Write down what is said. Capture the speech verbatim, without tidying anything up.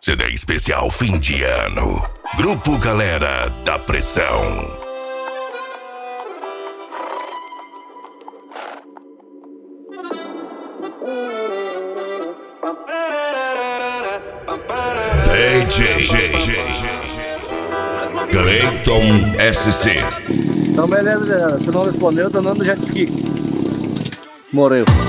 C D especial fim de ano. Grupo Galera da Pressão. D J Cleiton S C. Então beleza, se não respondeu, tô andando no jet ski. Morreu.